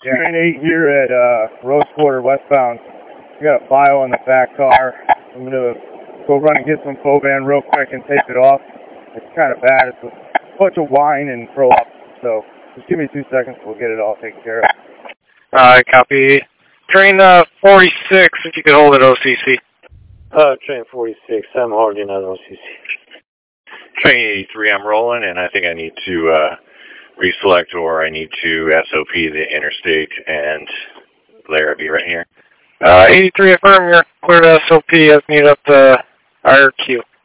Yeah, train 8 here at Rose Quarter westbound. We got a file in the back car. I'm going to go run and get some Foban real quick and tape it off. It's kind of bad. It's a bunch of whine and throw up. So just give me 2 seconds. We'll get it all taken care of. Copy. Train 46, if you could hold at OCC. Train 46, I'm holding at OCC. Train 83, I'm rolling, and I think I need to reselect, or I need to SOP the interstate and Larrabee right here. 83, affirm you're clear to SOP as need up the IRQ.